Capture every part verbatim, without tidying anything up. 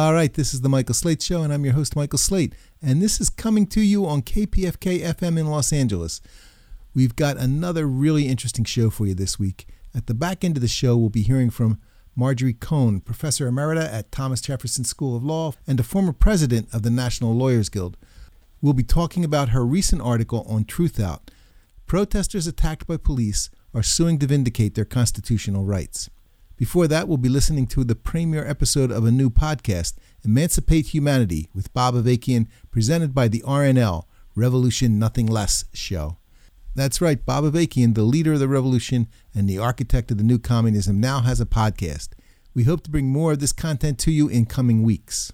All right, this is the Michael Slate Show, and I'm your host, Michael Slate. And this is coming to you on K P F K F M in Los Angeles. We've got another really interesting show for you this week. At the back end of the show, we'll be hearing from Marjorie Cohn, Professor Emerita at Thomas Jefferson School of Law and a former president of the National Lawyers Guild. We'll be talking about her recent article on Truthout. Protesters attacked by police are suing to vindicate their constitutional rights. Before that, we'll be listening to the premiere episode of a new podcast, Emancipate Humanity, with Bob Avakian, presented by the R N L, Revolution Nothing Less show. That's right, Bob Avakian, the leader of the revolution and the architect of the new communism, now has a podcast. We hope to bring more of this content to you in coming weeks.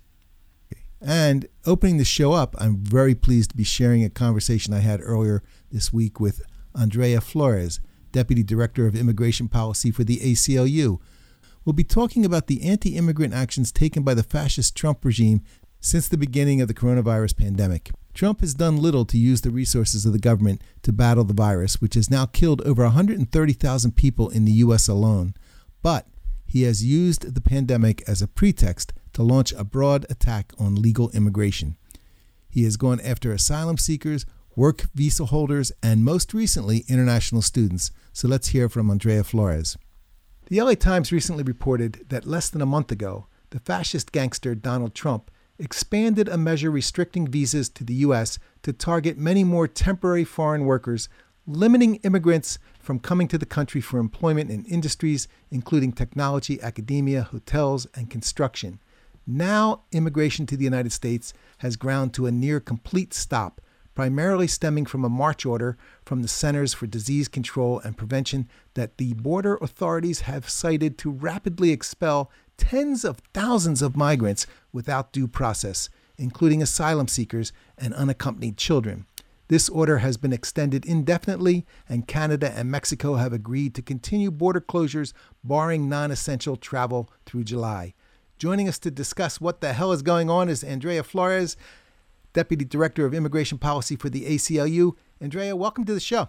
And opening the show up, I'm very pleased to be sharing a conversation I had earlier this week with Andrea Flores, Deputy Director of Immigration Policy for the A C L U. We'll be talking about the anti-immigrant actions taken by the fascist Trump regime since the beginning of the coronavirus pandemic. Trump has done little to use the resources of the government to battle the virus, which has now killed over one hundred thirty thousand people in the U S alone. But he has used the pandemic as a pretext to launch a broad attack on legal immigration. He has gone after asylum seekers, work visa holders, and most recently, international students. So let's hear from Andrea Flores. The L A Times recently reported that less than a month ago, the fascist gangster Donald Trump expanded a measure restricting visas to the U S to target many more temporary foreign workers, limiting immigrants from coming to the country for employment in industries including technology, academia, hotels, and construction. Now, immigration to the United States has ground to a near complete stop, primarily stemming from a march order from the Centers for Disease Control and Prevention that the border authorities have cited to rapidly expel tens of thousands of migrants without due process, including asylum seekers and unaccompanied children. This order has been extended indefinitely, and Canada and Mexico have agreed to continue border closures, barring non-essential travel through July. Joining us to discuss what the hell is going on is Andrea Flores, Deputy Director of Immigration Policy for the A C L U. Andrea, welcome to the show.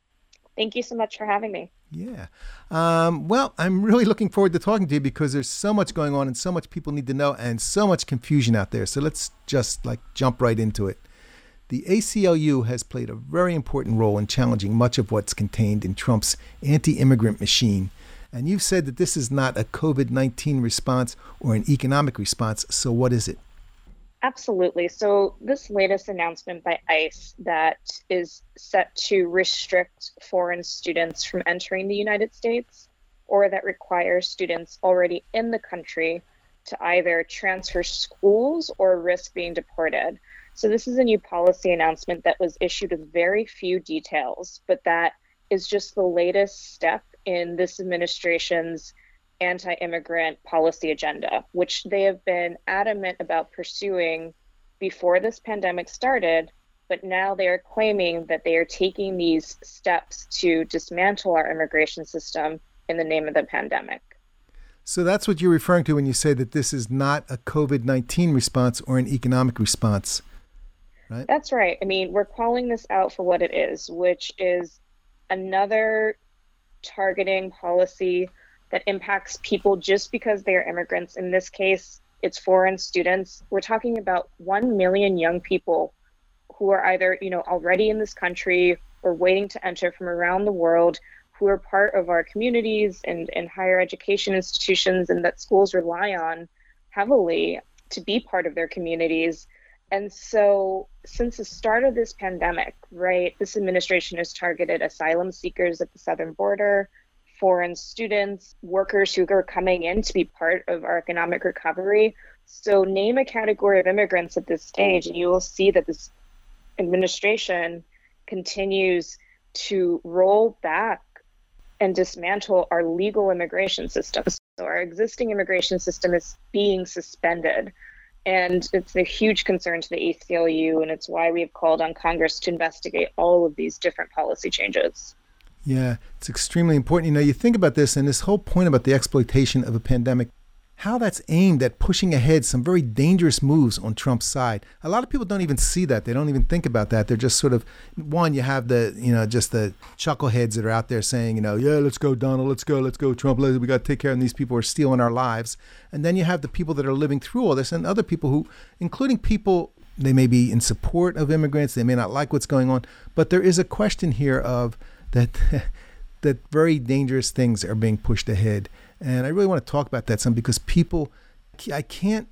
Thank you so much for having me. Yeah. Um, well, I'm really looking forward to talking to you because there's so much going on and so much people need to know and so much confusion out there. So let's just like jump right into it. The A C L U has played a very important role in challenging much of what's contained in Trump's anti-immigrant machine. And you've said that this is not a covid nineteen response or an economic response. So what is it? Absolutely. So this latest announcement by ICE that is set to restrict foreign students from entering the United States, or that requires students already in the country to either transfer schools or risk being deported. So this is a new policy announcement that was issued with very few details, but that is just the latest step in this administration's anti-immigrant policy agenda, which they have been adamant about pursuing before this pandemic started, but now they are claiming that they are taking these steps to dismantle our immigration system in the name of the pandemic. So that's what you're referring to when you say that this is not a covid nineteen response or an economic response, right? That's right. I mean, we're calling this out for what it is, which is another targeting policy that impacts people just because they are immigrants. In this case, it's foreign students. We're talking about one million young people who are either, you know, already in this country or waiting to enter from around the world, who are part of our communities and, and higher education institutions, and that schools rely on heavily to be part of their communities. And so since the start of this pandemic, right, this administration has targeted asylum seekers at the southern border, foreign students, workers who are coming in to be part of our economic recovery. So name a category of immigrants at this stage, and you will see that this administration continues to roll back and dismantle our legal immigration system. So our existing immigration system is being suspended. And it's a huge concern to the A C L U, and it's why we have called on Congress to investigate all of these different policy changes. Yeah, it's extremely important. You know, you think about this and this whole point about the exploitation of a pandemic. how that's aimed at pushing ahead some very dangerous moves on Trump's side. A lot of people don't even see that. They don't even think about that. They're just sort of, one, you have the, you know, just the chuckleheads that are out there saying, you know, yeah, let's go, Donald, let's go, let's go, Trump, we got to take care of them. These people are stealing our lives. And then you have the people that are living through all this, and other people who, including people, they may be in support of immigrants, they may not like what's going on, but there is a question here of that, that very dangerous things are being pushed ahead. And I really want to talk about that some, because people, I can't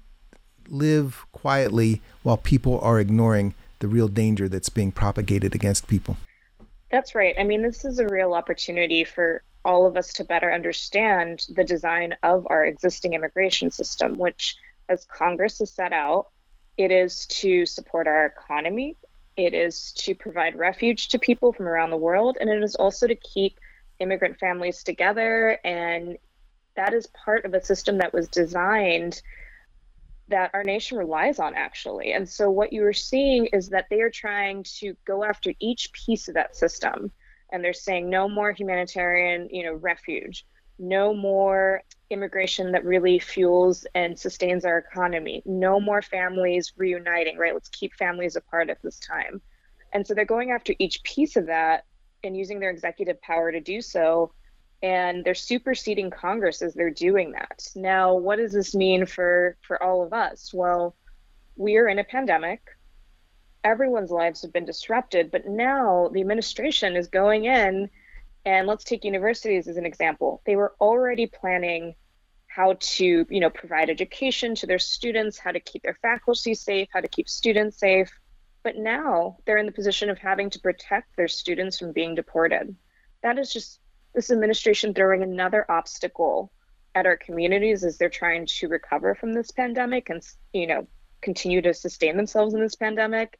live quietly while people are ignoring the real danger that's being propagated against people. That's right. I mean, this is a real opportunity for all of us to better understand the design of our existing immigration system, which, as Congress has set out, it is to support our economy, it is to provide refuge to people from around the world, and it is also to keep immigrant families together. And that is part of a system that was designed that our nation relies on, actually. And so what you are seeing is that they are trying to go after each piece of that system. And they're saying no more humanitarian, you know, refuge, no more immigration that really fuels and sustains our economy, no more families reuniting, right? Let's keep families apart at this time. And so they're going after each piece of that and using their executive power to do so. And they're superseding Congress as they're doing that. Now, what does this mean for, for all of us? Well, we are in a pandemic. Everyone's lives have been disrupted, but now the administration is going in, and let's take universities as an example. They were already planning how to, you know, provide education to their students, how to keep their faculty safe, how to keep students safe. But now they're in the position of having to protect their students from being deported. That is just this administration throwing another obstacle at our communities as they're trying to recover from this pandemic and, you know, continue to sustain themselves in this pandemic.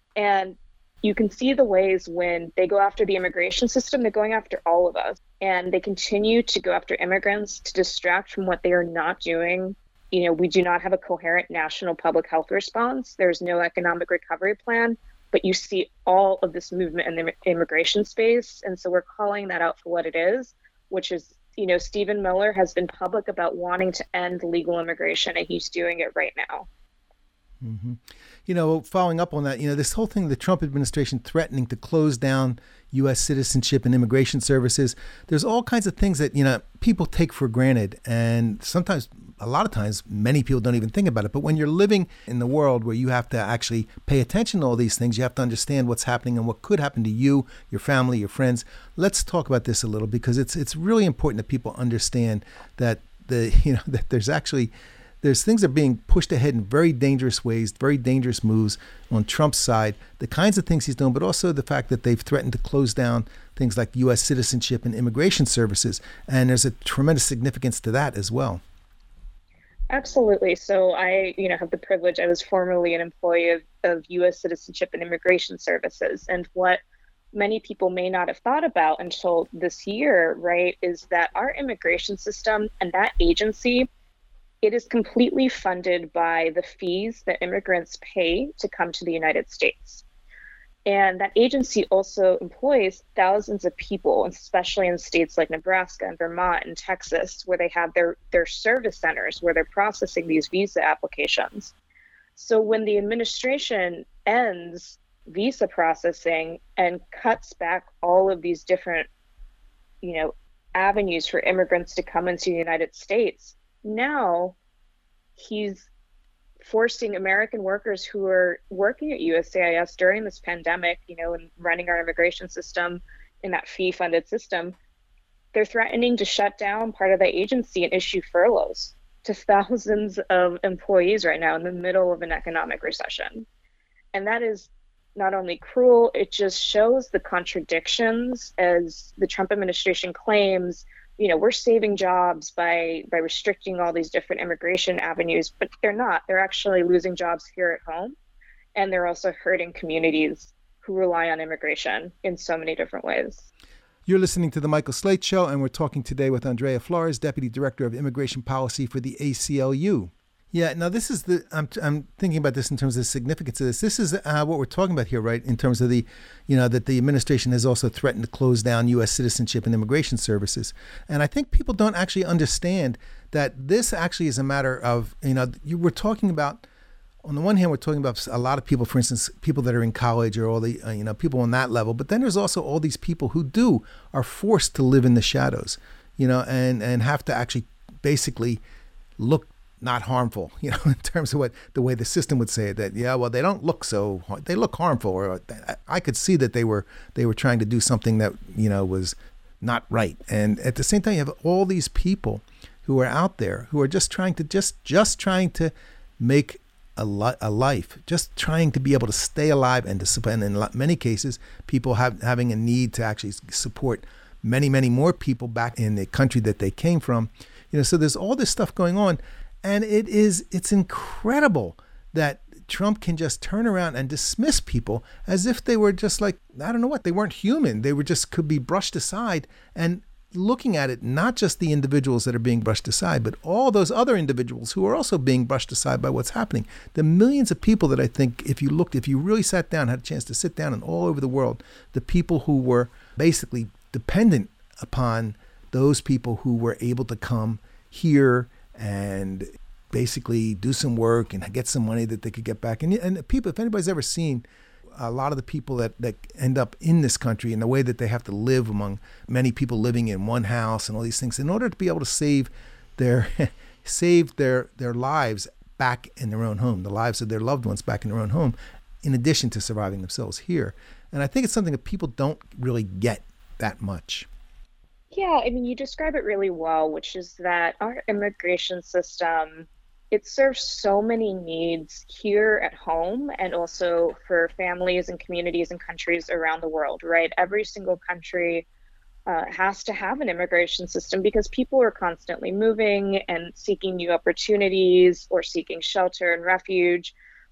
And you can see the ways when they go after the immigration system, they're going after all of us. And they continue to go after immigrants to distract from what they are not doing. You know, we do not have a coherent national public health response. There's no economic recovery plan. But you see all of this movement in the immigration space. And so we're calling that out for what it is, which is, you know, Stephen Miller has been public about wanting to end legal immigration, and he's doing it right now. Mm-hmm. You know, following up on that, you know, this whole thing, the Trump administration threatening to close down U S citizenship and immigration services, there's all kinds of things that, you know, people take for granted. And sometimes, a lot of times, many people don't even think about it. But when you're living in the world where you have to actually pay attention to all these things, you have to understand what's happening and what could happen to you, your family, your friends. Let's talk about this a little, because it's it's really important that people understand that the you know that there's actually There's things that are being pushed ahead in very dangerous ways, very dangerous moves on Trump's side, the kinds of things he's doing, but also the fact that they've threatened to close down things like U S citizenship and immigration services. And there's a tremendous significance to that as well. Absolutely. So I, you know, have the privilege, I was formerly an employee of, of U S citizenship and immigration services. And what many people may not have thought about until this year, right, is that our immigration system and that agency, it is completely funded by the fees that immigrants pay to come to the United States. And that agency also employs thousands of people, especially in states like Nebraska and Vermont and Texas, where they have their, their service centers where they're processing these visa applications. So when the administration ends visa processing and cuts back all of these different, you know, avenues for immigrants to come into the United States, now he's forcing American workers who are working at U S C I S during this pandemic, you know, and running our immigration system in that fee-funded system, they're threatening to shut down part of the agency and issue furloughs to thousands of employees right now in the middle of an economic recession. And that is not only cruel, it just shows the contradictions as the Trump administration claims, you know, we're saving jobs by by restricting all these different immigration avenues, but they're not. They're actually losing jobs here at home, and they're also hurting communities who rely on immigration in so many different ways. You're listening to The Michael Slate Show, and we're talking today with Andrea Flores, Deputy Director of Immigration Policy for the A C L U. Yeah, now this is the, I'm, I'm thinking about this in terms of the significance of this. This is uh, what we're talking about here, right? In terms of the, you know, that the administration has also threatened to close down U S citizenship and immigration services. And I think people don't actually understand that this actually is a matter of, you know, you were talking about, on the one hand, we're talking about a lot of people, for instance, people that are in college or all the, uh, you know, people on that level. But then there's also all these people who do are forced to live in the shadows, you know, and, and have to actually basically look not harmful, you know, in terms of what the way the system would say it, that, yeah, well, they don't look so, they look harmful, or I could see that they were, they were trying to do something that, you know, was not right. And at the same time, you have all these people who are out there who are just trying to, just, just trying to make a, li- a life, just trying to be able to stay alive and to support, and in many cases, people have having a need to actually support many, many more people back in the country that they came from. You know, so there's all this stuff going on. And it is, it's incredible that Trump can just turn around and dismiss people as if they were just like, I don't know what, they weren't human. They were just could be brushed aside. And looking at it, not just the individuals that are being brushed aside, but all those other individuals who are also being brushed aside by what's happening. The millions of people that I think, if you looked, if you really sat down, had a chance to sit down, and all over the world, the people who were basically dependent upon those people who were able to come here and basically do some work and get some money that they could get back. And, and people, if anybody's ever seen a lot of the people that, that end up in this country and the way that they have to live among many people living in one house and all these things in order to be able to save their save their their lives back in their own home, the lives of their loved ones back in their own home, in addition to surviving themselves here. And I think it's something that people don't really get that much. Yeah, I mean, you describe it really well, which is that our immigration system, it serves so many needs here at home and also for families and communities and countries around the world, right? Every single country uh, has to have an immigration system because people are constantly moving and seeking new opportunities or seeking shelter and refuge.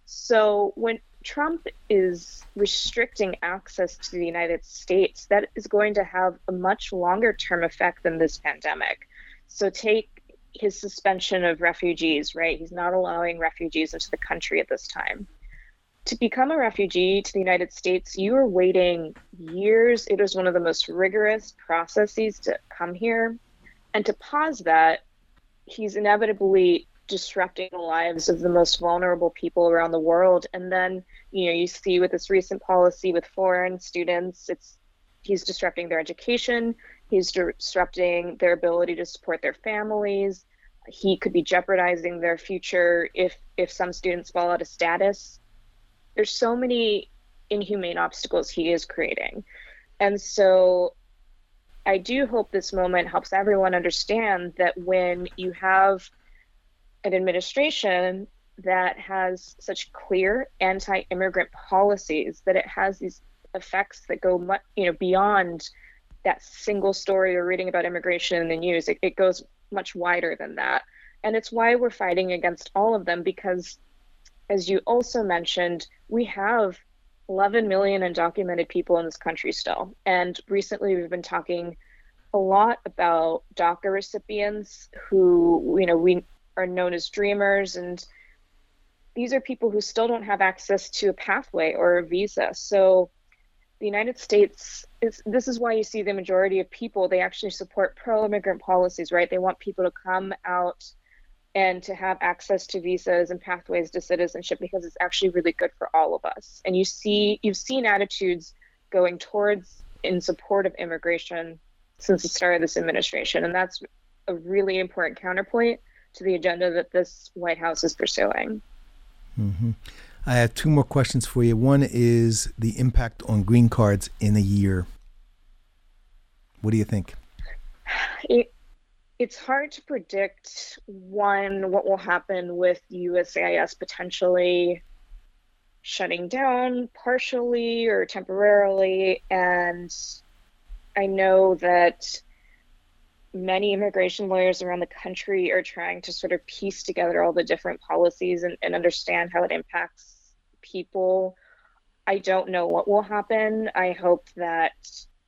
So when Trump is restricting access to the United States, that is going to have a much longer term effect than this pandemic. So take his suspension of refugees, right? He's not allowing refugees into the country at this time. To become a refugee to the United States, you are waiting years. It is one of the most rigorous processes to come here. And to pause that, he's inevitably disrupting the lives of the most vulnerable people around the world. And then, you know, you see with this recent policy with foreign students, it's he's disrupting their education, he's disrupting their ability to support their families. He could be jeopardizing their future if if some students fall out of status. There's so many inhumane obstacles he is creating. And so I do hope this moment helps everyone understand that when you have an administration that has such clear anti-immigrant policies, that it has these effects that go much, you know, beyond that single story you're reading about immigration in the news. It, it goes much wider than that. And it's why we're fighting against all of them, because as you also mentioned, we have eleven million undocumented people in this country still. And recently we've been talking a lot about DACA recipients who, you know, we are known as dreamers, and these are people who still don't have access to a pathway or a visa. So the United States is, this is why you see the majority of people, they actually support pro-immigrant policies, right? They want people to come out and to have access to visas and pathways to citizenship because it's actually really good for all of us. And you see, you've seen attitudes going towards in support of immigration since the start of this administration. And that's a really important counterpoint to the agenda that this White House is pursuing. Mm-hmm. I have two more questions for you. One is the impact on green cards in a year. What do you think? It, it's hard to predict, one, what will happen with U S C I S potentially shutting down partially or temporarily. And I know that many immigration lawyers around the country are trying to sort of piece together all the different policies and, and understand how it impacts people. I don't know what will happen. I hope that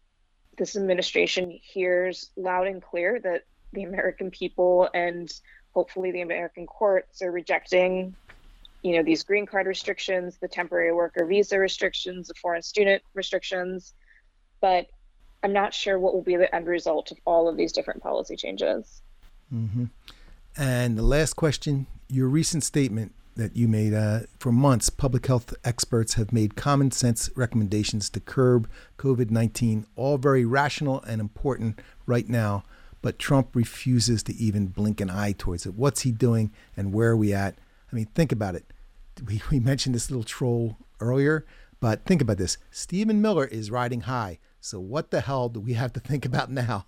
this administration hears loud and clear that the American people and hopefully the American courts are rejecting, you know, these green card restrictions, the temporary worker visa restrictions, the foreign student restrictions. But I'm not sure what will be the end result of all of these different policy changes. Mm-hmm. And the last question, your recent statement that you made, uh, for months, public health experts have made common sense recommendations to curb COVID nineteen, all very rational and important right now, but Trump refuses to even blink an eye towards it. What's he doing and where are we at? I mean, think about it. We, we mentioned this little troll earlier, but think about this. Stephen Miller is riding high. So what the hell do we have to think about now?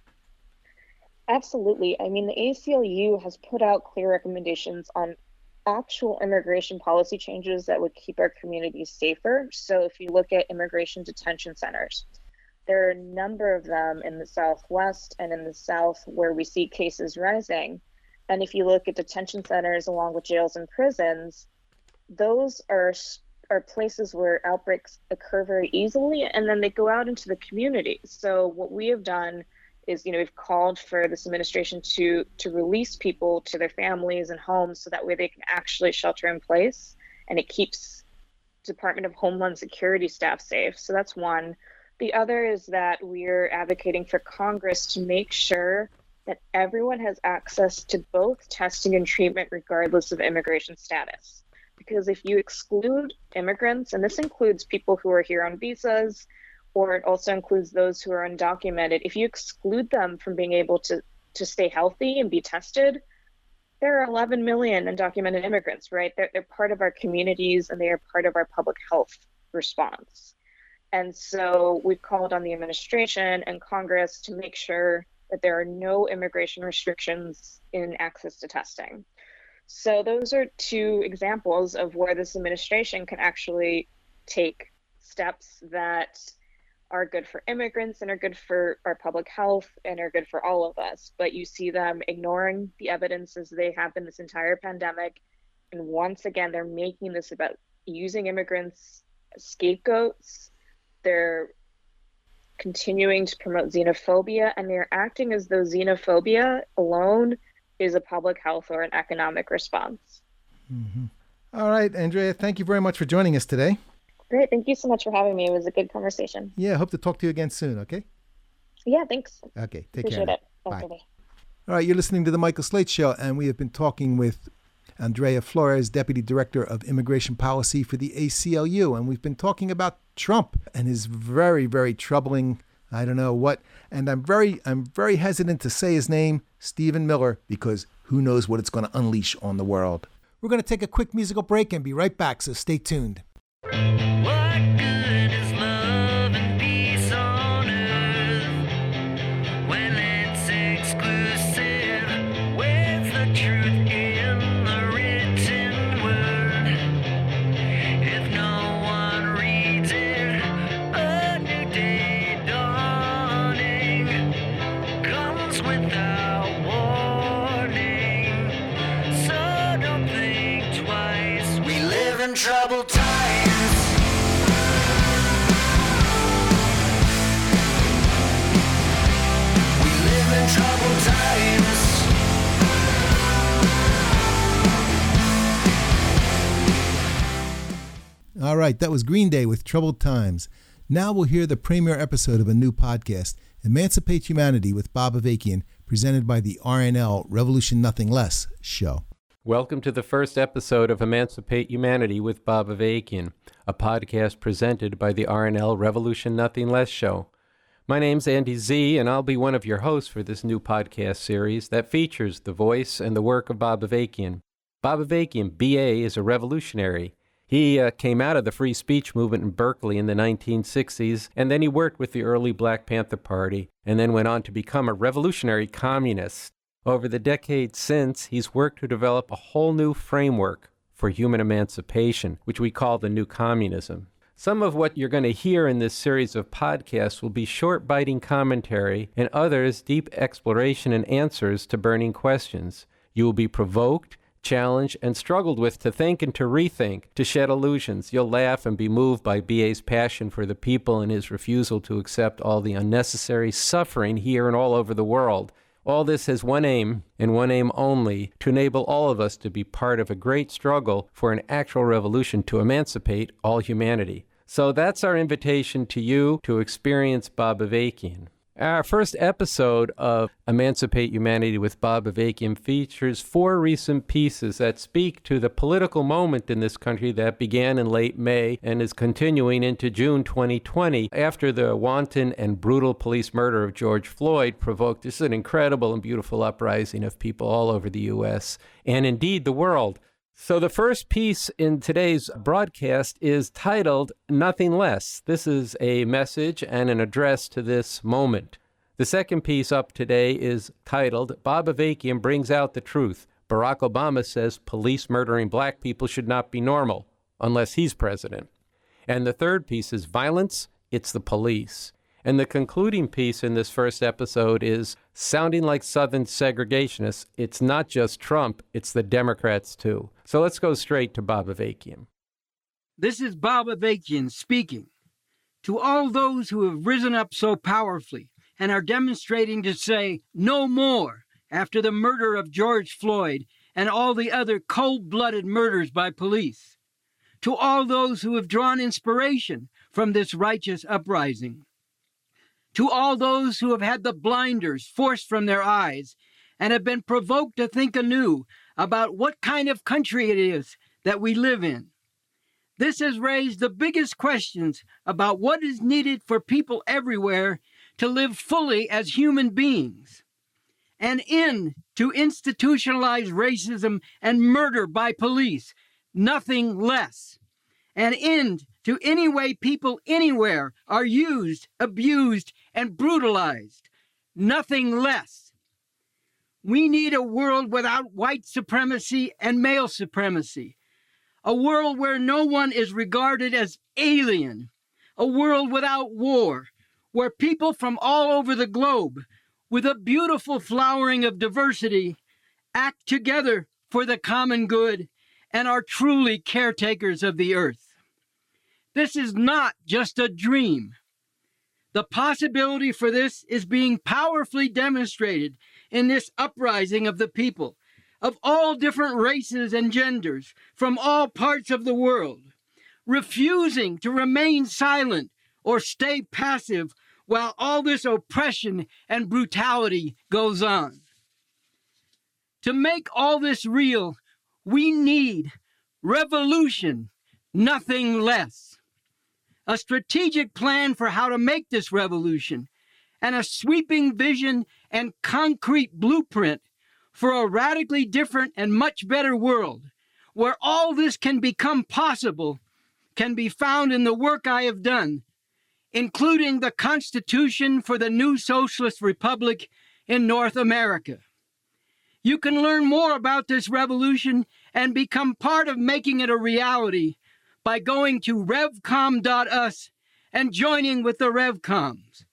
Absolutely. I mean, the A C L U has put out clear recommendations on actual immigration policy changes that would keep our communities safer. So if you look at immigration detention centers, there are a number of them in the Southwest and in the South where we see cases rising. And if you look at detention centers along with jails and prisons, those are are places where outbreaks occur very easily, and then they go out into the community. So what we have done is, you know, we've called for this administration to to release people to their families and homes so that way they can actually shelter in place, and it keeps Department of Homeland Security staff safe. So that's one. The other is that we're advocating for Congress to make sure that everyone has access to both testing and treatment regardless of immigration status. Because if you exclude immigrants, and this includes people who are here on visas, or it also includes those who are undocumented, if you exclude them from being able to, to stay healthy and be tested, there are eleven million undocumented immigrants, right? They're, they're part of our communities and they are part of our public health response. And so we've called on the administration and Congress to make sure that there are no immigration restrictions in access to testing. So those are two examples of where this administration can actually take steps that are good for immigrants and are good for our public health and are good for all of us. But you see them ignoring the evidence as they have been this entire pandemic. And once again, they're making this about using immigrants as scapegoats. They're continuing to promote xenophobia, and they're acting as though xenophobia alone is a public health or an economic response. Mm-hmm. All right, Andrea, thank you very much for joining us today. Great. Thank you so much for having me. It was a good conversation. Yeah, hope to talk to you again soon, okay? Yeah, thanks. Okay, take Appreciate care. Appreciate it. Bye. Bye. All right, you're listening to The Michael Slate Show, and we have been talking with Andrea Flores, Deputy Director of Immigration Policy for the A C L U, and we've been talking about Trump and his very, very troubling, I don't know what, and I'm very, I'm very hesitant to say his name, Stephen Miller, because who knows what it's going to unleash on the world. We're going to take a quick musical break and be right back, so stay tuned. What good is love and peace on earth when it's exclusive? Where's the truth in the written word? If no one reads it, a new day dawning comes without warning. So don't think twice. We live in troubled times. Troubled times. All right, that was Green Day with Troubled Times. Now we'll hear the premiere episode of a new podcast, Emancipate Humanity with Bob Avakian, presented by the R N L Revolution Nothing Less show. Welcome to the first episode of Emancipate Humanity with Bob Avakian, a podcast presented by the R N L Revolution Nothing Less show. My name's Andy Z, and I'll be one of your hosts for this new podcast series that features the voice and the work of Bob Avakian. Bob Avakian, B A, is a revolutionary. He uh, came out of the free speech movement in Berkeley in the nineteen sixties, and then he worked with the early Black Panther Party, and then went on to become a revolutionary communist. Over the decades since, he's worked to develop a whole new framework for human emancipation, which we call the New Communism. Some of what you're going to hear in this series of podcasts will be short, biting commentary, and others deep exploration and answers to burning questions. You will be provoked, challenged, and struggled with to think and to rethink, to shed illusions. You'll laugh and be moved by B A's passion for the people and his refusal to accept all the unnecessary suffering here and all over the world. All this has one aim, and one aim only, to enable all of us to be part of a great struggle for an actual revolution to emancipate all humanity. So that's our invitation to you to experience Bob Avakian. Our first episode of Emancipate Humanity with Bob Avakian features four recent pieces that speak to the political moment in this country that began in late May and is continuing into June twenty twenty after the wanton and brutal police murder of George Floyd provoked just an incredible and beautiful uprising of people all over the U S and indeed the world. So the first piece in today's broadcast is titled Nothing Less. This is a message and an address to this moment. The second piece up today is titled Bob Avakian Brings Out the Truth. Barack Obama says police murdering black people should not be normal unless he's president. And the third piece is Violence, It's the Police. And the concluding piece in this first episode is sounding like Southern segregationists. It's not just Trump, it's the Democrats too. So let's go straight to Bob Avakian. This is Bob Avakian speaking. To all those who have risen up so powerfully and are demonstrating to say no more after the murder of George Floyd and all the other cold-blooded murders by police. To all those who have drawn inspiration from this righteous uprising. To all those who have had the blinders forced from their eyes and have been provoked to think anew about what kind of country it is that we live in. This has raised the biggest questions about what is needed for people everywhere to live fully as human beings. An end to institutionalized racism and murder by police, nothing less. An end to any way people anywhere are used, abused, and brutalized, nothing less. We need a world without white supremacy and male supremacy, a world where no one is regarded as alien, a world without war, where people from all over the globe, with a beautiful flowering of diversity, act together for the common good and are truly caretakers of the earth. This is not just a dream. The possibility for this is being powerfully demonstrated in this uprising of the people of all different races and genders from all parts of the world, refusing to remain silent or stay passive while all this oppression and brutality goes on. To make all this real, we need revolution, nothing less. A strategic plan for how to make this revolution, and a sweeping vision and concrete blueprint for a radically different and much better world, where all this can become possible, can be found in the work I have done, including the Constitution for the new Socialist Republic in North America. You can learn more about this revolution and become part of making it a reality by going to revcom dot u s and joining with the Revcoms.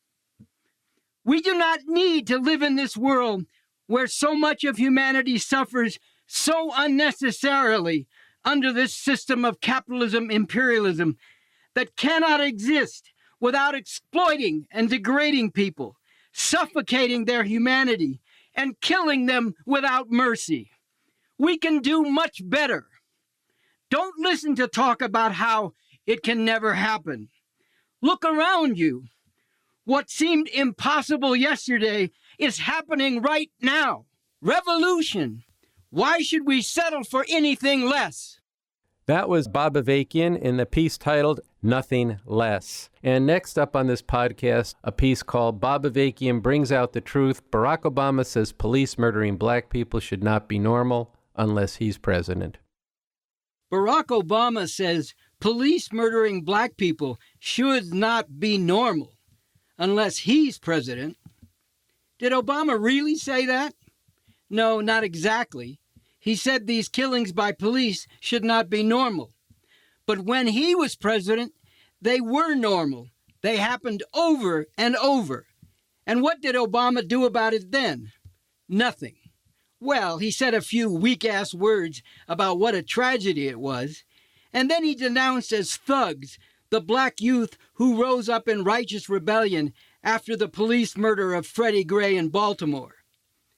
We do not need to live in this world where so much of humanity suffers so unnecessarily under this system of capitalism imperialism that cannot exist without exploiting and degrading people, suffocating their humanity, and killing them without mercy. We can do much better. Don't listen to talk about how it can never happen. Look around you. What seemed impossible yesterday is happening right now. Revolution. Why should we settle for anything less? That was Bob Avakian in the piece titled Nothing Less. And next up on this podcast, a piece called Bob Avakian Brings Out the Truth. Barack Obama says police murdering black people should not be normal unless he's president. Barack Obama says police murdering black people should not be normal unless he's president. Did Obama really say that? No, not exactly. He said these killings by police should not be normal. But when he was president, they were normal. They happened over and over. And what did Obama do about it then? Nothing. Well, he said a few weak-ass words about what a tragedy it was, and then he denounced as thugs the black youth who rose up in righteous rebellion after the police murder of Freddie Gray in Baltimore.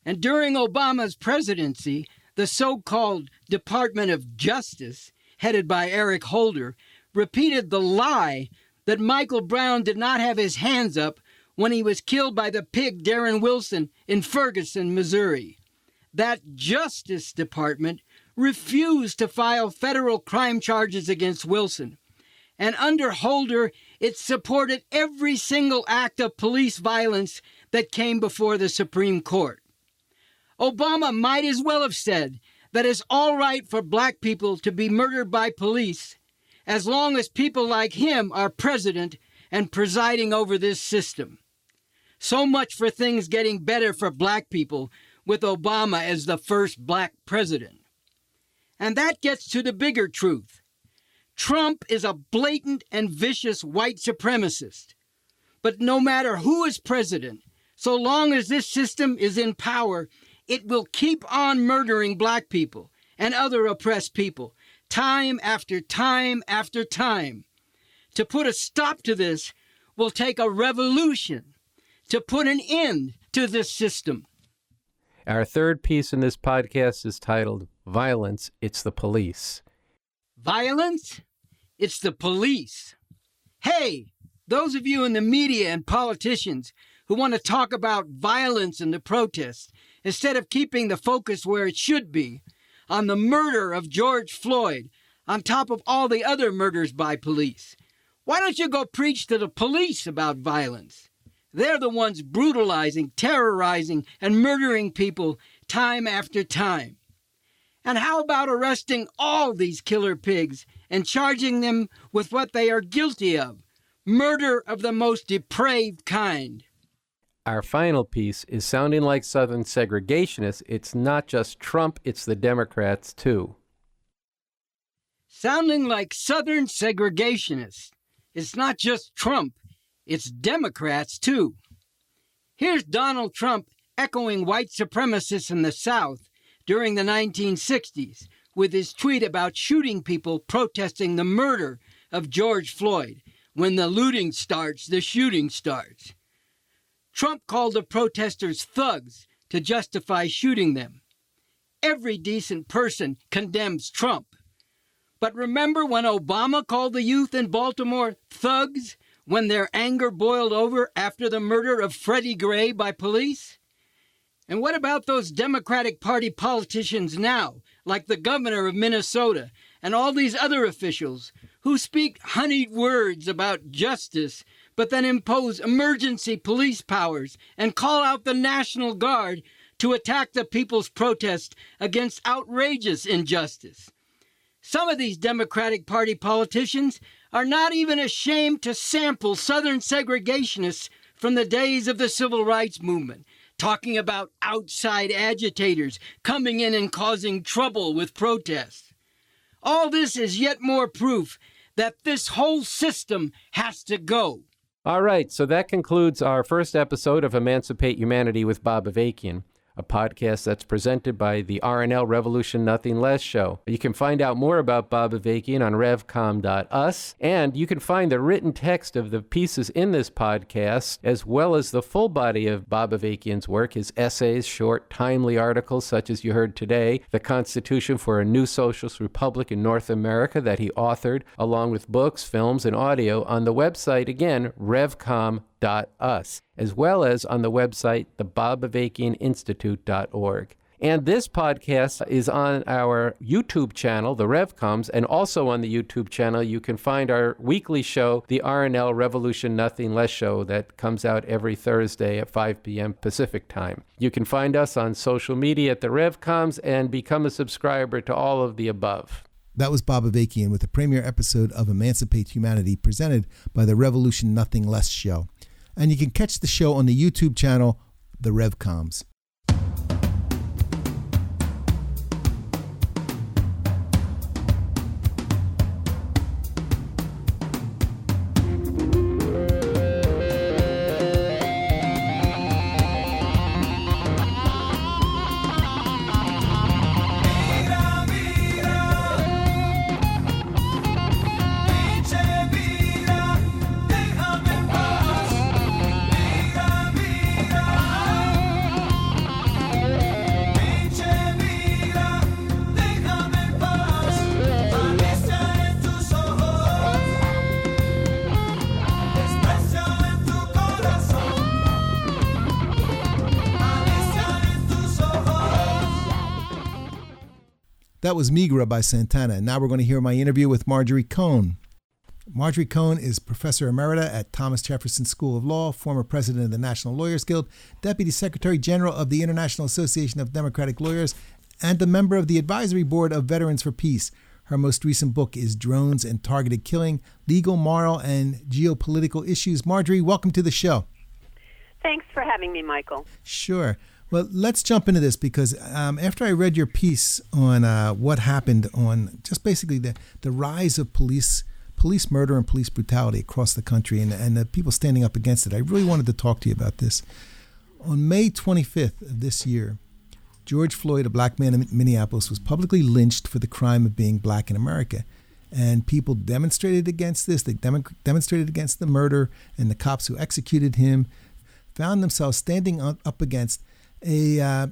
And during Obama's presidency, the so-called Department of Justice, headed by Eric Holder, repeated the lie that Michael Brown did not have his hands up when he was killed by the pig Darren Wilson in Ferguson, Missouri. That Justice Department refused to file federal crime charges against Wilson. And under Holder, it supported every single act of police violence that came before the Supreme Court. Obama might as well have said that it's all right for black people to be murdered by police as long as people like him are president and presiding over this system. So much for things getting better for black people with Obama as the first black president. And that gets to the bigger truth. Trump is a blatant and vicious white supremacist. But no matter who is president, so long as this system is in power, it will keep on murdering black people and other oppressed people, time after time after time. To put a stop to this will take a revolution to put an end to this system. Our third piece in this podcast is titled Violence, It's the Police. Violence? It's the police. Hey, those of you in the media and politicians who want to talk about violence in the protests, instead of keeping the focus where it should be, on the murder of George Floyd, on top of all the other murders by police. Why don't you go preach to the police about violence? They're the ones brutalizing, terrorizing, and murdering people time after time. And how about arresting all these killer pigs and charging them with what they are guilty of? Murder of the most depraved kind. Our final piece is sounding like Southern segregationists. It's not just Trump, it's the Democrats, too. Sounding like Southern segregationists. It's not just Trump, it's Democrats, too. Here's Donald Trump echoing white supremacists in the South during the nineteen sixties with his tweet about shooting people protesting the murder of George Floyd. When the looting starts, the shooting starts. Trump called the protesters thugs to justify shooting them. Every decent person condemns Trump. But remember when Obama called the youth in Baltimore thugs when their anger boiled over after the murder of Freddie Gray by police? And what about those Democratic Party politicians now, like the governor of Minnesota and all these other officials who speak honeyed words about justice, but then impose emergency police powers and call out the National Guard to attack the people's protest against outrageous injustice? Some of these Democratic Party politicians are not even ashamed to sample Southern segregationists from the days of the Civil Rights Movement, talking about outside agitators coming in and causing trouble with protests. All this is yet more proof that this whole system has to go. All right, so that concludes our first episode of Emancipate Humanity with Bob Avakian, a podcast that's presented by the R N L Revolution Nothing Less show. You can find out more about Bob Avakian on revcom dot u s, and you can find the written text of the pieces in this podcast, as well as the full body of Bob Avakian's work, his essays, short, timely articles, such as you heard today, The Constitution for a New Socialist Republic in North America, that he authored, along with books, films, and audio on the website, again, revcom dot u s, as well as on the website, the bob avakian institute dot org. And this podcast is on our YouTube channel, The RevComs, and also on the YouTube channel, you can find our weekly show, the R N L Revolution Nothing Less show, that comes out every Thursday at five p.m. Pacific time. You can find us on social media at The RevComs and become a subscriber to all of the above. That was Bob Avakian with the premiere episode of Emancipate Humanity presented by the Revolution Nothing Less show. And you can catch the show on the YouTube channel, The RevComs. that was Migra by Santana. And now we're going to hear my interview with Marjorie Cohn. Marjorie Cohn is Professor Emerita at Thomas Jefferson School of Law, former President of the National Lawyers Guild, Deputy Secretary General of the International Association of Democratic Lawyers, and a member of the Advisory Board of Veterans for Peace. Her most recent book is Drones and Targeted Killing, Legal, Moral, and Geopolitical Issues. Marjorie, welcome to the show. Thanks for having me, Michael. Sure. Well, let's jump into this because um, after I read your piece on uh, what happened on just basically the, the rise of police police murder and police brutality across the country and, and the people standing up against it, I really wanted to talk to you about this. On May twenty-fifth of this year, George Floyd, a black man in Minneapolis, was publicly lynched for the crime of being black in America. And people demonstrated against this. They dem- demonstrated against the murder, and the cops who executed him found themselves standing up against a uh,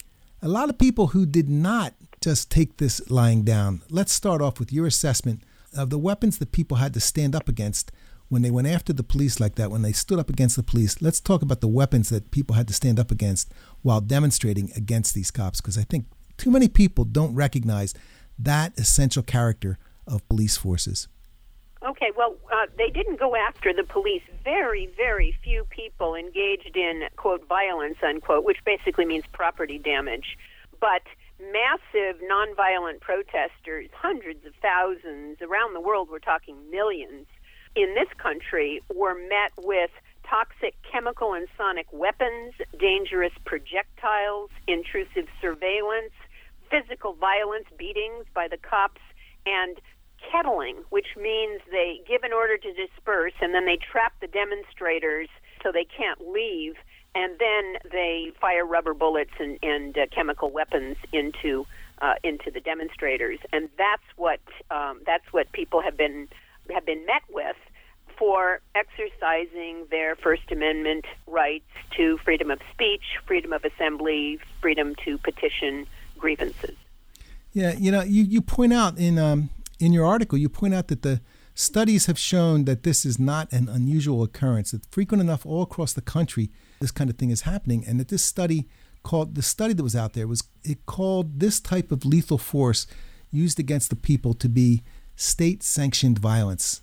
a lot of people who did not just take this lying down. Let's start off with your assessment of the weapons that people had to stand up against when they went after the police like that, when they stood up against the police. Let's talk about the weapons that people had to stand up against while demonstrating against these cops, because I think too many people don't recognize that essential character of police forces. Okay, well, uh, they didn't go after the police. Very, very few people engaged in, quote, violence, unquote, which basically means property damage. But massive nonviolent protesters, hundreds of thousands around the world, we're talking millions, in this country were met with toxic chemical and sonic weapons, dangerous projectiles, intrusive surveillance, physical violence, beatings by the cops, and kettling, which means they give an order to disperse and then they trap the demonstrators so they can't leave, and then they fire rubber bullets and, and uh, chemical weapons into uh, into the demonstrators, and that's what um, that's what people have been have been met with for exercising their First Amendment rights to freedom of speech, freedom of assembly, freedom to petition grievances. Yeah, you know, you, you point out in um, in your article, you point out that the studies have shown that this is not an unusual occurrence. It's frequent enough all across the country this kind of thing is happening, and that this study called the study that was out there was it called this type of lethal force used against the people to be state-sanctioned violence.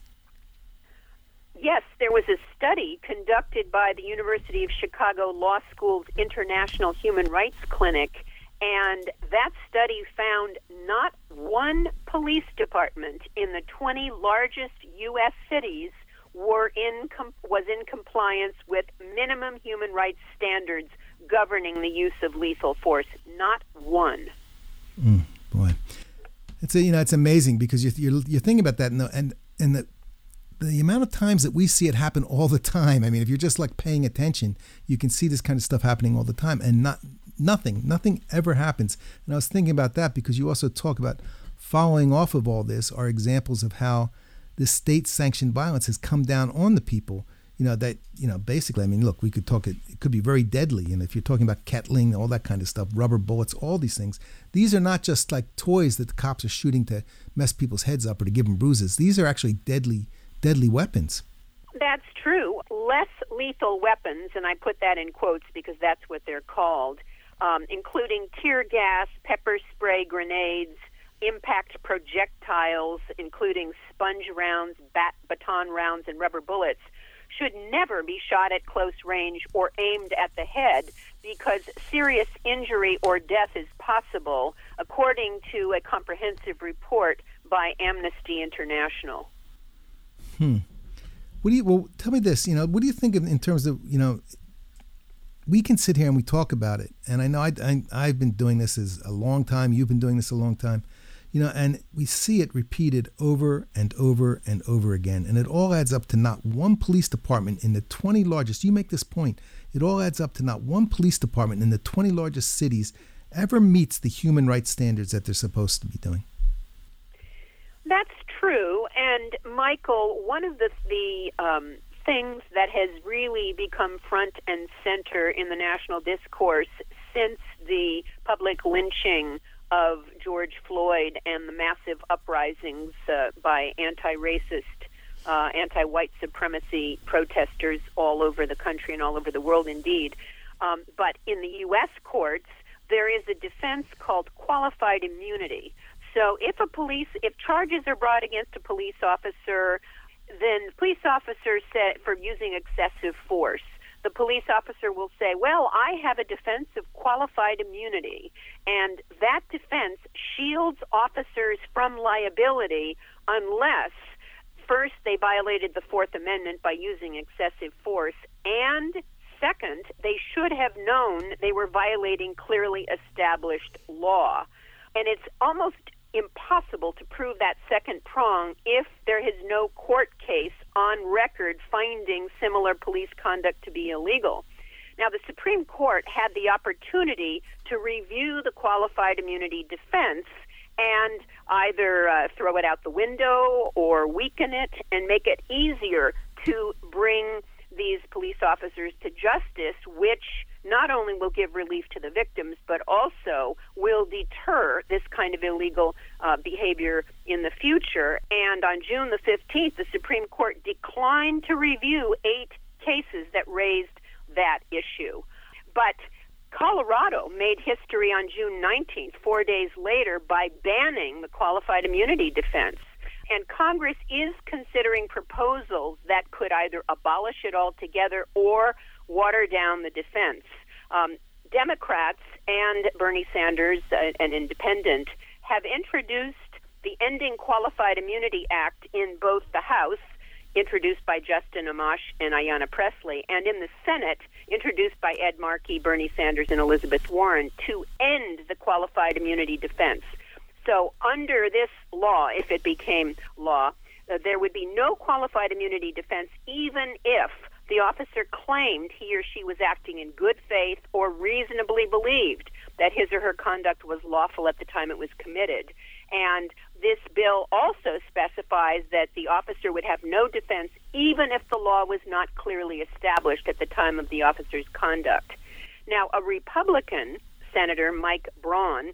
Yes, there was a study conducted by the University of Chicago Law School's International Human Rights Clinic, and that study found not one police department in the twenty largest U S cities were in com- was in compliance with minimum human rights standards governing the use of lethal force. Not one. Mm, boy, it's a, you know it's amazing because you're you're, you're thinking about that and the, and and the the amount of times that we see it happen all the time. I mean, if you're just like paying attention, you can see this kind of stuff happening all the time, and not nothing, nothing ever happens. And I was thinking about that because you also talk about following off of all this are examples of how this state-sanctioned violence has come down on the people. You know that you know basically. I mean, look, we could talk. It, it could be very deadly, and if you're talking about kettling, all that kind of stuff, rubber bullets, all these things. These are not just like toys that the cops are shooting to mess people's heads up or to give them bruises. These are actually deadly. deadly weapons. That's true. Less lethal weapons, and I put that in quotes because that's what they're called, um, including tear gas, pepper spray, grenades, impact projectiles, including sponge rounds, bat, baton rounds, and rubber bullets, should never be shot at close range or aimed at the head because serious injury or death is possible, according to a comprehensive report by Amnesty International. Hmm. What do you? Well, tell me this. You know, what do you think of, in terms of, you know, we can sit here and we talk about it, and I know I, I I've been doing this as a long time. You've been doing this a long time, you know, and we see it repeated over and over and over again, and it all adds up to not one police department in the twenty largest. You make this point. It all adds up to not one police department in the twenty largest cities ever meets the human rights standards that they're supposed to be doing. That's true, and Michael, one of the the um, things that has really become front and center in the national discourse since the public lynching of George Floyd and the massive uprisings uh, by anti-racist, uh, anti-white supremacy protesters all over the country and all over the world, indeed. Um, but in the U S courts, there is a defense called qualified immunity. So if a police, if charges are brought against a police officer, then police officer said for using excessive force, the police officer will say, well, I have a defense of qualified immunity, and that defense shields officers from liability unless first they violated the Fourth Amendment by using excessive force, and second, they should have known they were violating clearly established law. And it's almost impossible to prove that second prong if there is no court case on record finding similar police conduct to be illegal. Now, the Supreme Court had the opportunity to review the qualified immunity defense and either uh, throw it out the window or weaken it and make it easier to bring these police officers to justice, which not only will give relief to the victims, but also will deter this kind of illegal uh, behavior in the future. And on June the fifteenth, the Supreme Court declined to review eight cases that raised that issue. But Colorado made history on June nineteenth, four days later, by banning the qualified immunity defense. And Congress is considering proposals that could either abolish it altogether or water down the defense. Um, Democrats and Bernie Sanders, uh, an independent, have introduced the Ending Qualified Immunity Act in both the House, introduced by Justin Amash and Ayanna Pressley, and in the Senate, introduced by Ed Markey, Bernie Sanders, and Elizabeth Warren, to end the qualified immunity defense. So under this law, if it became law, uh, there would be no qualified immunity defense even if the officer claimed he or she was acting in good faith or reasonably believed that his or her conduct was lawful at the time it was committed. And this bill also specifies that the officer would have no defense even if the law was not clearly established at the time of the officer's conduct. Now, a Republican, Senator Mike Braun,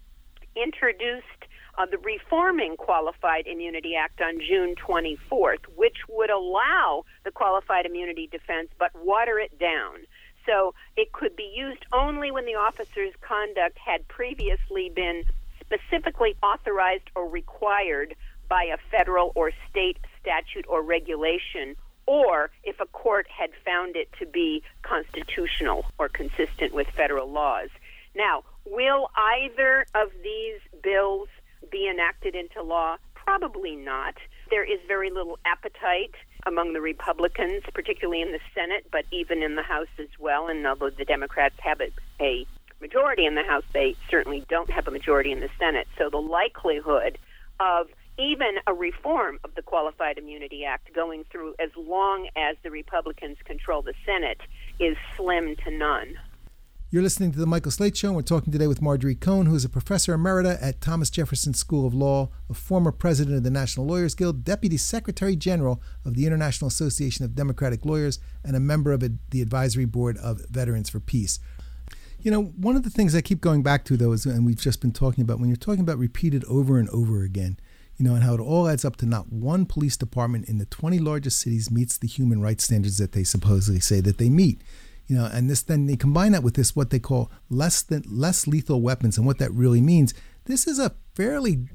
introduced uh, the Reforming Qualified Immunity Act on June twenty-fourth, which would allow the qualified immunity defense but water it down. So it could be used only when the officer's conduct had previously been specifically authorized or required by a federal or state statute or regulation, or if a court had found it to be constitutional or consistent with federal laws. Now, will either of these bills be enacted into law? Probably not. There is very little appetite among the Republicans, particularly in the Senate, but even in the House as well. And although the Democrats have a, a majority in the House, they certainly don't have a majority in the Senate. So the likelihood of even a reform of the Qualified Immunity Act going through as long as the Republicans control the Senate is slim to none. You're listening to The Michael Slate Show. We're talking today with Marjorie Cohn, who is a professor emerita at Thomas Jefferson School of Law, a former president of the National Lawyers Guild, deputy secretary general of the International Association of Democratic Lawyers, and a member of the advisory board of Veterans for Peace. You know, one of the things I keep going back to, though, is, and we've just been talking about, when you're talking about repeated over and over again, you know, and how it all adds up to not one police department in the twenty largest cities meets the human rights standards that they supposedly say that they meet. You know, and this then they combine that with this what they call less than less lethal weapons, and what that really means. This is a fairly,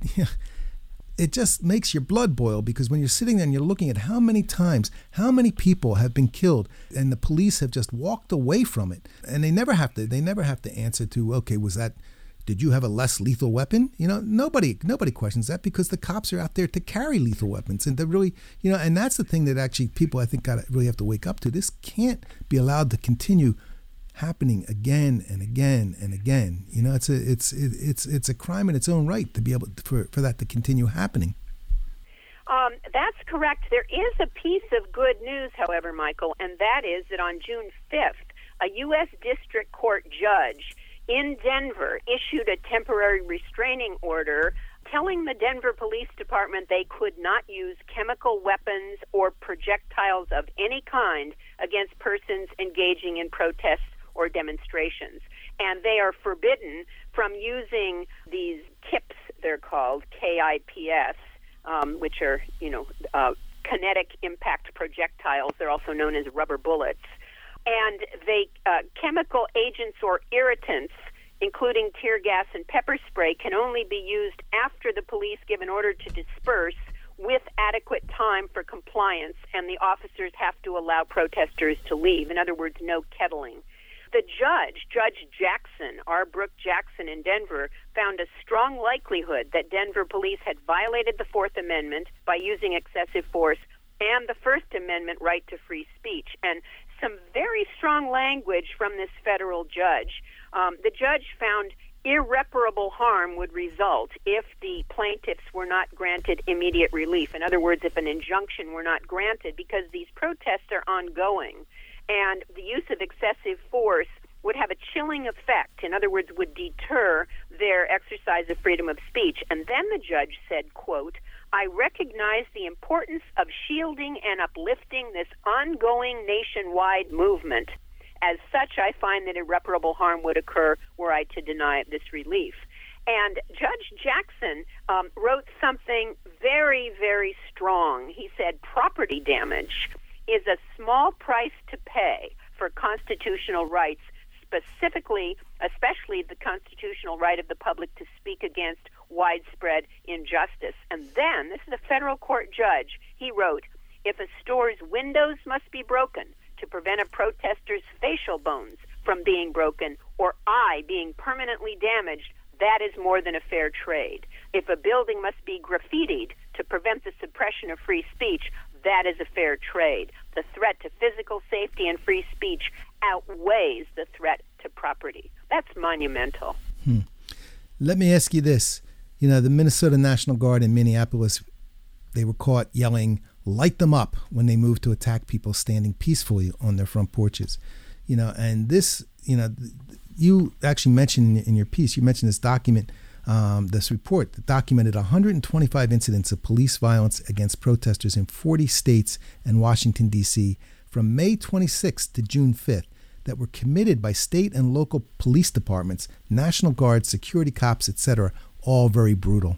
it just makes your blood boil, because when you're sitting there and you're looking at how many times, how many people have been killed, and the police have just walked away from it, and they never have to, they never have to answer to, okay, was that, did you have a less lethal weapon? You know, nobody nobody questions that, because the cops are out there to carry lethal weapons and to really, you know, and that's the thing that actually people I think got to really have to wake up to. This can't be allowed to continue happening again and again and again. You know, it's a it's it, it's it's a crime in its own right to be able to, for for that to continue happening. Um, that's correct. There is a piece of good news, however, Michael, and that is that on June fifth, a U S District Court judge in Denver issued a temporary restraining order telling the Denver Police Department they could not use chemical weapons or projectiles of any kind against persons engaging in protests or demonstrations. And they are forbidden from using these KIPs, they're called, K I P S, um, which are, you know, uh, kinetic impact projectiles. They're also known as rubber bullets. And they uh, chemical agents or irritants including tear gas and pepper spray, can only be used after the police give an order to disperse with adequate time for compliance, and the officers have to allow protesters to leave. In other words, no kettling. The judge, Judge Jackson, R. Brooke Jackson in Denver, found a strong likelihood that Denver police had violated the Fourth Amendment by using excessive force and the First Amendment right to free speech. And some very strong language from this federal judge. Um, the judge found irreparable harm would result if the plaintiffs were not granted immediate relief. In other words, if an injunction were not granted, because these protests are ongoing, and the use of excessive force would have a chilling effect. In other words, would deter their exercise of freedom of speech. And then the judge said, quote, "I recognize the importance of shielding and uplifting this ongoing nationwide movement. As such, I find that irreparable harm would occur were I to deny this relief." And Judge Jackson um, wrote something very, very strong. He said, "Property damage is a small price to pay for constitutional rights, specifically, especially the constitutional right of the public to speak against widespread injustice." And then, this is a federal court judge, he wrote, "If a store's windows must be broken to prevent a protester's facial bones from being broken or eye being permanently damaged, that is more than a fair trade. If a building must be graffitied to prevent the suppression of free speech, that is a fair trade. The threat to physical safety and free speech outweighs the threat to property." That's monumental. Hmm. Let me ask you this. You know, the Minnesota National Guard in Minneapolis, they were caught yelling, "Light them up," when they moved to attack people standing peacefully on their front porches. You know, and this, you know, you actually mentioned in your piece, you mentioned this document, um, this report that documented one hundred twenty-five incidents of police violence against protesters in forty states and Washington, D C from May twenty-sixth to June fifth that were committed by state and local police departments, National Guard, security cops, et cetera, all very brutal.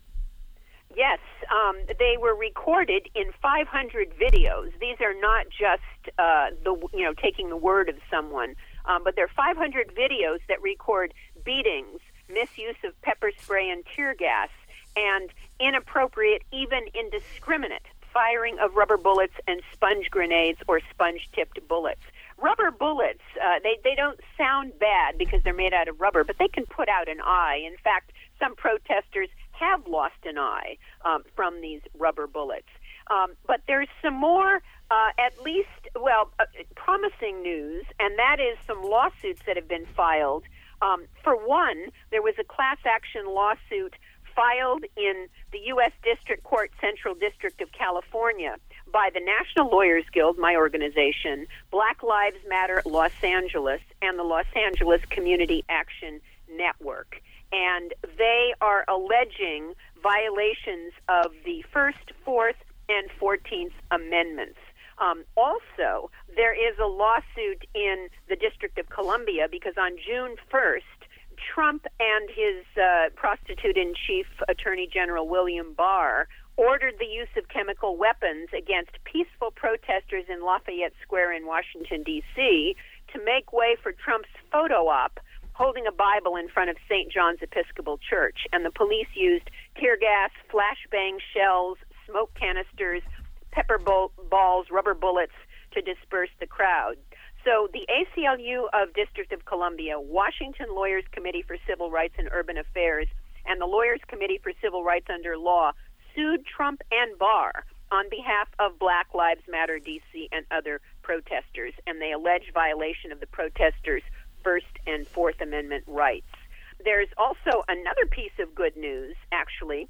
Yes, um, they were recorded in five hundred videos. These are not just uh, the you know taking the word of someone, um, but there are five hundred videos that record beatings, misuse of pepper spray and tear gas, and inappropriate, even indiscriminate firing of rubber bullets and sponge grenades or sponge-tipped bullets. Rubber bullets, uh, they, they don't sound bad because they're made out of rubber, but they can put out an eye. In fact, some protesters have lost an eye um, from these rubber bullets. Um, but there's some more, uh, at least, well, uh, promising news, and that is some lawsuits that have been filed. Um, for one, there was a class action lawsuit filed in the U S District Court, Central District of California, by the National Lawyers Guild, my organization, Black Lives Matter Los Angeles, and the Los Angeles Community Action Network. And they are alleging violations of the First, Fourth, and Fourteenth Amendments. Um, also, there is a lawsuit in the District of Columbia because on June first, Trump and his uh, prostitute-in-chief, Attorney General William Barr, ordered the use of chemical weapons against peaceful protesters in Lafayette Square in Washington, D C, to make way for Trump's photo op holding a Bible in front of Saint John's Episcopal Church. And the police used tear gas, flashbang shells, smoke canisters, pepper ball- balls, rubber bullets to disperse the crowd. So the A C L U of District of Columbia, Washington Lawyers Committee for Civil Rights and Urban Affairs, and the Lawyers Committee for Civil Rights Under Law sued Trump and Barr on behalf of Black Lives Matter D C and other protesters, and they allege violation of the protesters' First and Fourth Amendment rights. There's also another piece of good news, actually.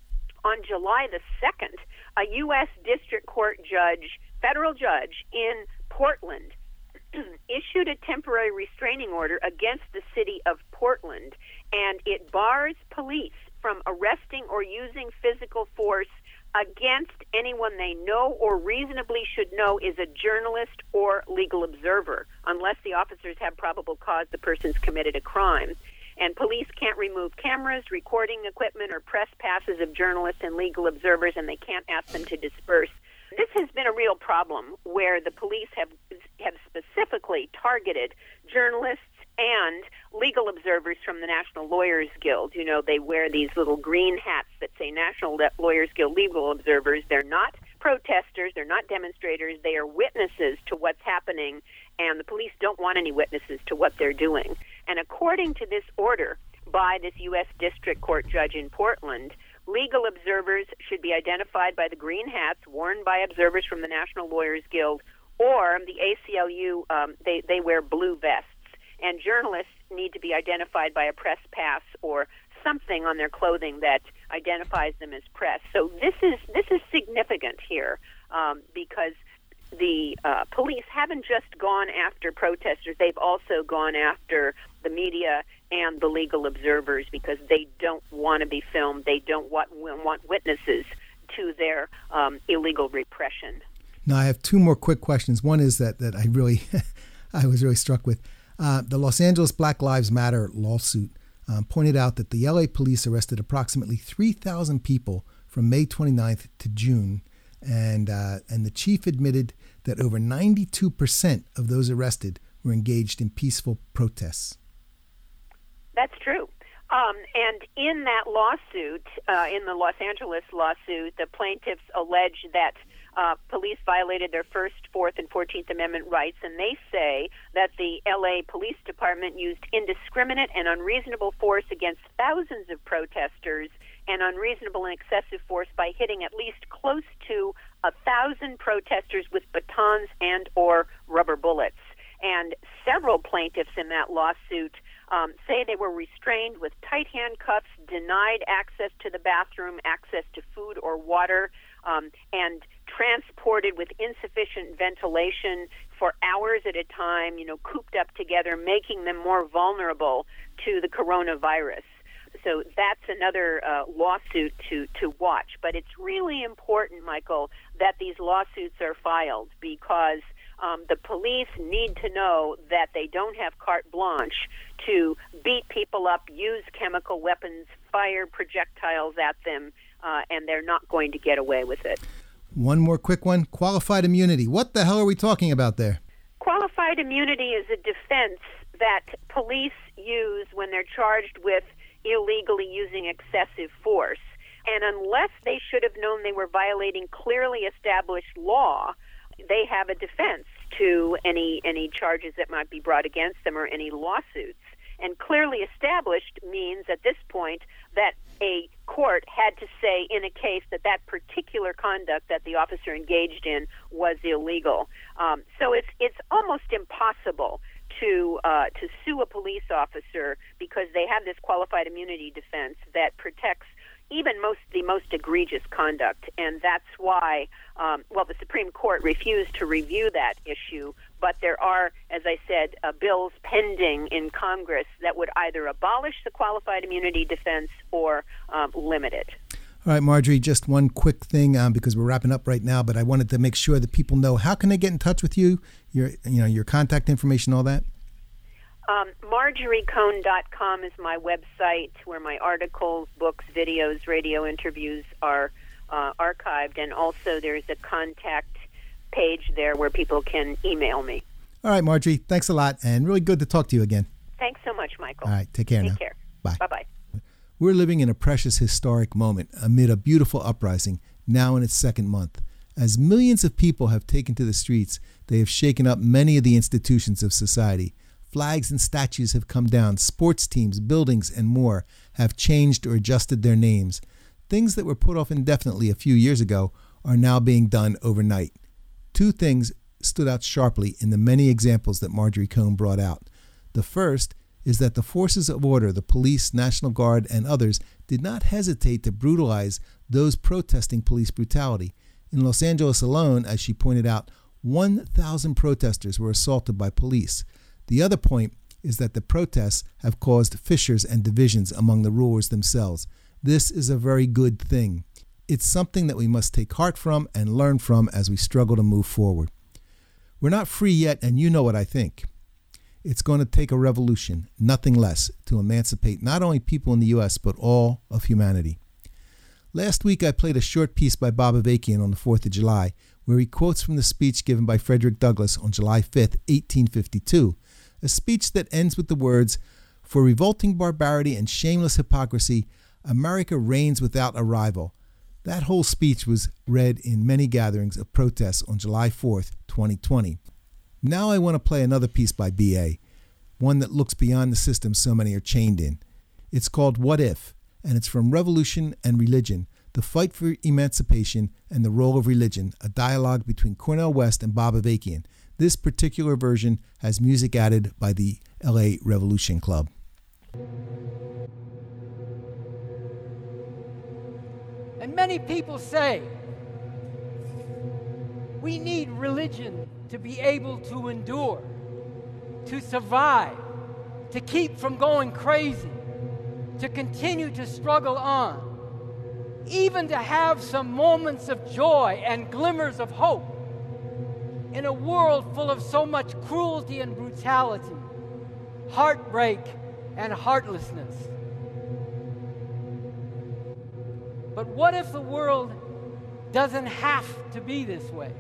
On July the second, a U S District Court judge, federal judge in Portland, issued a temporary restraining order against the city of Portland, and it bars police from arresting or using physical force against anyone they know or reasonably should know is a journalist or legal observer, unless the officers have probable cause the person's committed a crime. And police can't remove cameras, recording equipment, or press passes of journalists and legal observers, and they can't ask them to disperse. This has been a real problem where the police have have specifically targeted journalists and legal observers from the National Lawyers Guild. You know, they wear these little green hats that say National Lawyers Guild legal observers. They're not protesters. They're not demonstrators. They are witnesses to what's happening, and the police don't want any witnesses to what they're doing. And according to this order by this U S District Court judge in Portland, legal observers should be identified by the green hats worn by observers from the National Lawyers Guild, or the A C L U, um, they, they wear blue vests. And journalists need to be identified by a press pass or something on their clothing that identifies them as press. So this is this is significant here um, because the uh, police haven't just gone after protesters, they've also gone after the media and the legal observers because they don't want to be filmed, they don't want, want witnesses to their um, illegal repression. Now, I have two more quick questions. One is that, that I really, I was really struck with. Uh, the Los Angeles Black Lives Matter lawsuit um, pointed out that the L A police arrested approximately three thousand people from May twenty-ninth to June, and uh, and the chief admitted that over ninety-two percent of those arrested were engaged in peaceful protests. That's true. Um, and in that lawsuit, uh, in the Los Angeles lawsuit, the plaintiffs allege that uh, police violated their First, Fourth, and Fourteenth Amendment rights, and they say that the L A Police Department used indiscriminate and unreasonable force against thousands of protesters and unreasonable and excessive force by hitting at least close to a thousand protesters with batons and or rubber bullets. And several plaintiffs in that lawsuit um, say they were restrained with tight handcuffs, denied access to the bathroom, access to food or water, um, and transported with insufficient ventilation for hours at a time, you know, cooped up together, making them more vulnerable to the coronavirus. So that's another uh, lawsuit to, to watch. But it's really important, Michael, that these lawsuits are filed because um, the police need to know that they don't have carte blanche to beat people up, use chemical weapons, fire projectiles at them, uh, and they're not going to get away with it. One more quick one. Qualified immunity. What the hell are we talking about there? Qualified immunity is a defense that police use when they're charged with illegally using excessive force. And unless they should have known they were violating clearly established law, they have a defense to any any charges that might be brought against them or any lawsuits. And clearly established means at this point that a court had to say in a case that that particular conduct that the officer engaged in was illegal. Um, so it's it's almost impossible to uh, to sue a police officer because they have this qualified immunity defense that protects even most the most egregious conduct, and that's why um, well the Supreme Court refused to review that issue. But there are, as I said, uh, bills pending in Congress that would either abolish the qualified immunity defense or um, limit it. All right, Marjorie, just one quick thing um, because we're wrapping up right now, but I wanted to make sure that people know how can they get in touch with you, your you know your contact information, all that. Um, Marjorie Cohn dot com is my website where my articles, books, videos, radio interviews are uh, archived, and also there's a contact page there where people can email me. All right, Marjorie, thanks a lot, and really good to talk to you again. Thanks so much, Michael. All right, take care take now. Take care. Bye. Bye-bye. We're living in a precious historic moment amid a beautiful uprising, now in its second month. As millions of people have taken to the streets, they have shaken up many of the institutions of society. Flags and statues have come down, sports teams, buildings, and more have changed or adjusted their names. Things that were put off indefinitely a few years ago are now being done overnight. Two things stood out sharply in the many examples that Marjorie Cohn brought out. The first is that the forces of order, the police, National Guard, and others, did not hesitate to brutalize those protesting police brutality. In Los Angeles alone, as she pointed out, one thousand protesters were assaulted by police. The other point is that the protests have caused fissures and divisions among the rulers themselves. This is a very good thing. It's something that we must take heart from and learn from as we struggle to move forward. We're not free yet, and you know what I think. It's going to take a revolution, nothing less, to emancipate not only people in the U S, but all of humanity. Last week, I played a short piece by Bob Avakian on the fourth of July, where he quotes from the speech given by Frederick Douglass on July fifth, eighteen fifty-two. a speech that ends with the words, "For revolting barbarity and shameless hypocrisy, America reigns without a rival." That whole speech was read in many gatherings of protests on July fourth, twenty twenty. Now I want to play another piece by B A, one that looks beyond the system so many are chained in. It's called What If, and it's from Revolution and Religion, The Fight for Emancipation and the Role of Religion, a dialogue between Cornel West and Bob Avakian. This particular version has music added by the L A Revolution Club. And many people say, we need religion to be able to endure, to survive, to keep from going crazy, to continue to struggle on, even to have some moments of joy and glimmers of hope in a world full of so much cruelty and brutality, heartbreak and heartlessness. But what if the world doesn't have to be this way?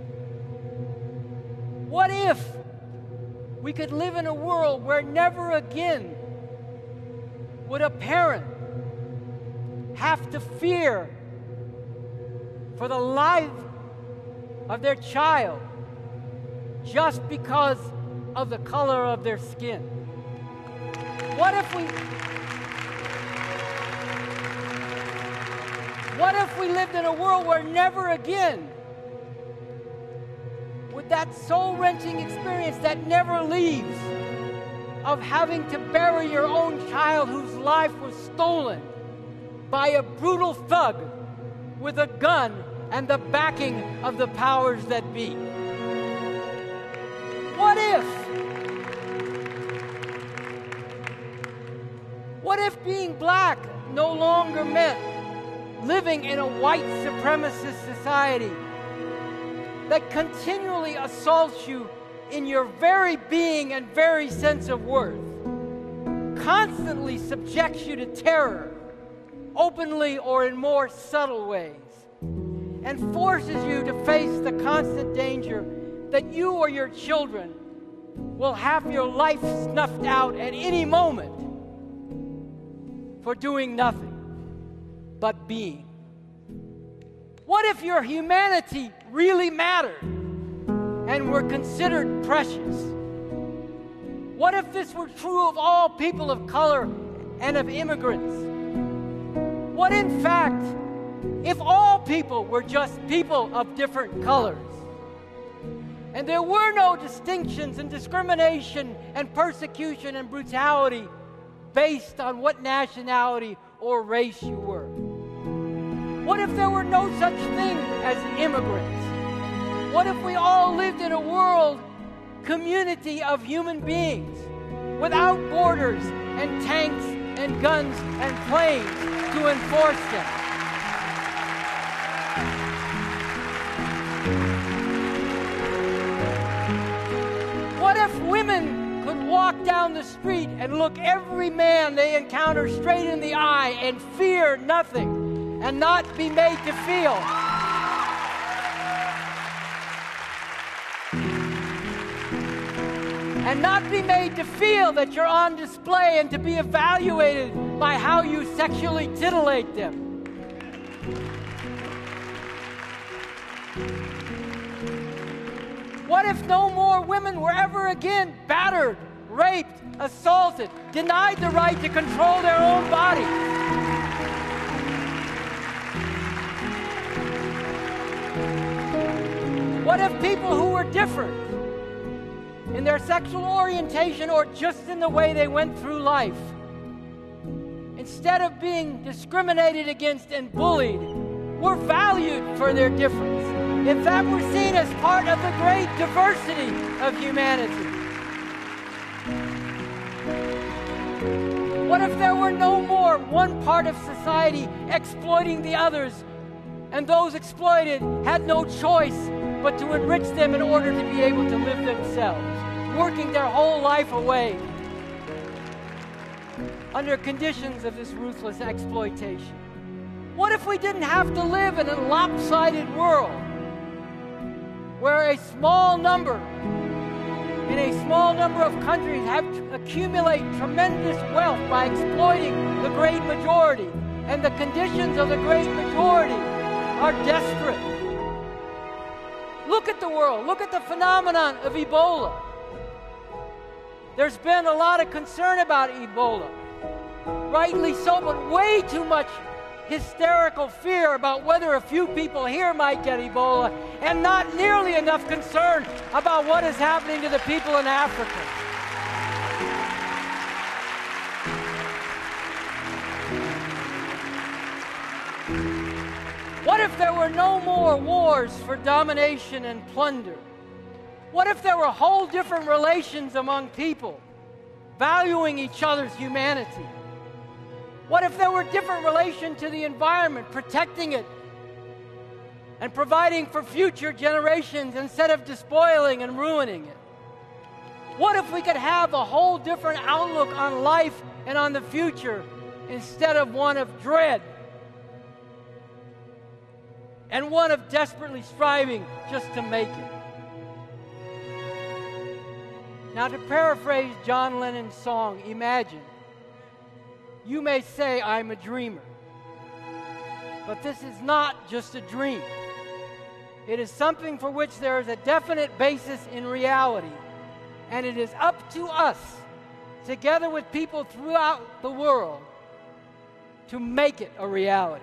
What if we could live in a world where never again would a parent have to fear for the life of their child just because of the color of their skin? What if we What if we lived in a world where never again would that soul-wrenching experience that never leaves of having to bury your own child whose life was stolen by a brutal thug with a gun and the backing of the powers that be? What if? What if being black no longer meant living in a white supremacist society that continually assaults you in your very being and very sense of worth, constantly subjects you to terror, openly or in more subtle ways, and forces you to face the constant danger that you or your children will have your life snuffed out at any moment for doing nothing but being? What if your humanity really mattered and were considered precious? What if this were true of all people of color and of immigrants? What, in fact, if all people were just people of different colors, and there were no distinctions and discrimination and persecution and brutality based on what nationality or race you were? What if there were no such thing as immigrants? What if we all lived in a world, community of human beings, without borders and tanks and guns and planes to enforce them? What if women could walk down the street and look every man they encounter straight in the eye and fear nothing, and not be made to feel and not be made to feel that you're on display and to be evaluated by how you sexually titillate them? What if no more women were ever again battered, raped, assaulted, denied the right to control their own bodies? What if people who were different in their sexual orientation or just in the way they went through life, instead of being discriminated against and bullied, were valued for their difference? If that were seen as part of the great diversity of humanity? What if there were no more one part of society exploiting the others, and those exploited had no choice but to enrich them in order to be able to live themselves, working their whole life away under conditions of this ruthless exploitation? What if we didn't have to live in a lopsided world where a small number in a small number of countries have accumulate tremendous wealth by exploiting the great majority, and the conditions of the great majority are desperate. Look at the world. Look at the phenomenon of Ebola. There's been a lot of concern about Ebola. Rightly so, but way too much hysterical fear about whether a few people here might get Ebola, and not nearly enough concern about what is happening to the people in Africa. What if there were no more wars for domination and plunder? What if there were whole different relations among people, valuing each other's humanity? What if there were different relation to the environment, protecting it and providing for future generations instead of despoiling and ruining it? What if we could have a whole different outlook on life and on the future instead of one of dread and one of desperately striving just to make it? Now, to paraphrase John Lennon's song, Imagine, you may say I'm a dreamer, but this is not just a dream. It is something for which there is a definite basis in reality, and it is up to us, together with people throughout the world, to make it a reality.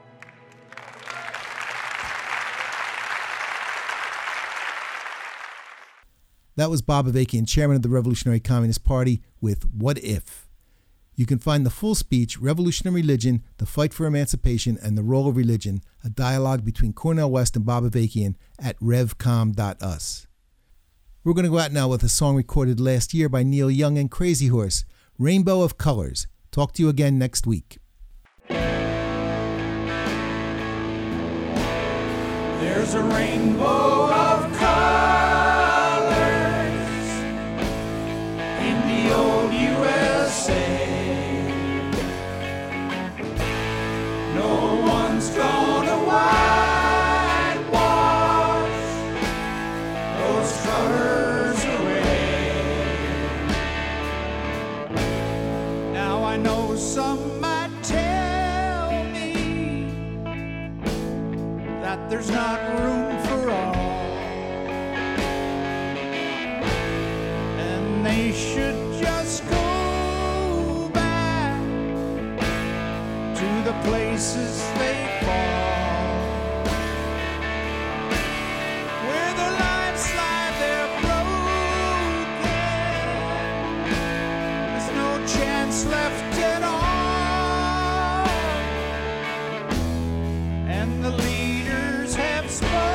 That was Bob Avakian, chairman of the Revolutionary Communist Party, with What If? You can find the full speech, Revolutionary Religion, the Fight for Emancipation, and the Role of Religion, a dialogue between Cornel West and Bob Avakian, at revcom dot u s. We're going to go out now with a song recorded last year by Neil Young and Crazy Horse, Rainbow of Colors. Talk to you again next week. There's a rainbow of colors in the old U S A. No one's gonna whitewash those colors away. Now I know some might tell me that there's not room for all, and they should just go back to the places they fall, where the lives lie there broken. There's no chance left at all, and the leaders have spoken.